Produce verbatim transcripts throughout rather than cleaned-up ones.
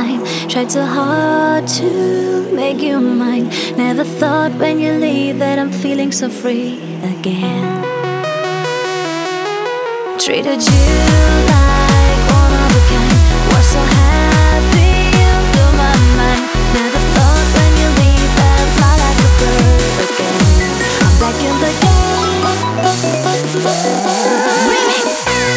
time. Tried so hard to make you mine. Never thought when you leave that I'm feeling so free again. Treated you like one of a kind. Was so happy you blew my mind. Never thought when you leave that I'd fly like a bird again. I'm back in the game. Remix.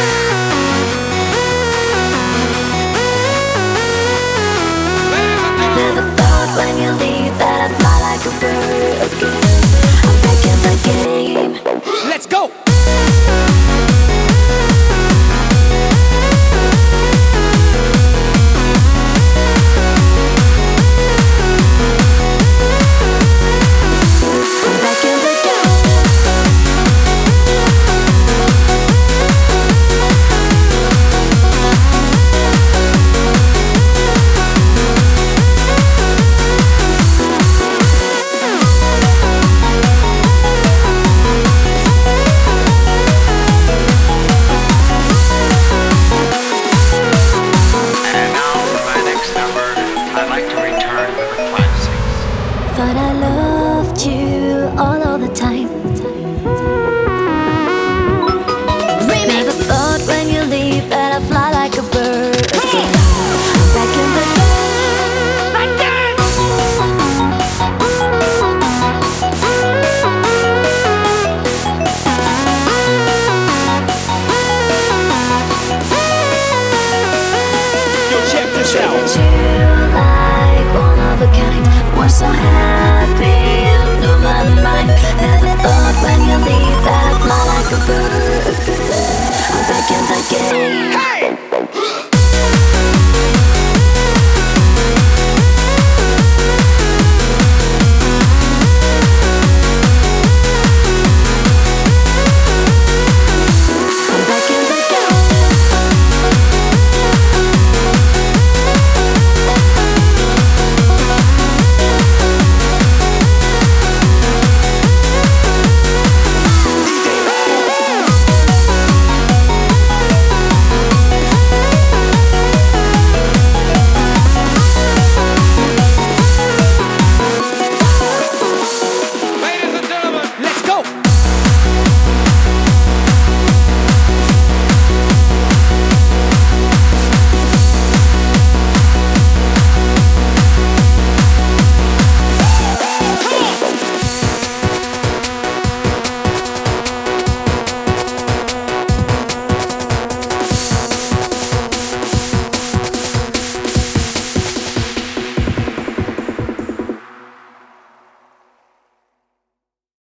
Never thought when you leave that I'd fly like a bird again. I'm back in the game. Let's go! Thought I loved you all, all the time. Never thought when you leave that I'd fly like a bird again. I'm back in the game. Like that. Yo, check this out. Treated you like one of a kind. Was so happy you blew my mind. Never thought when you leave that I'd fly like a bird. I'm back in the game.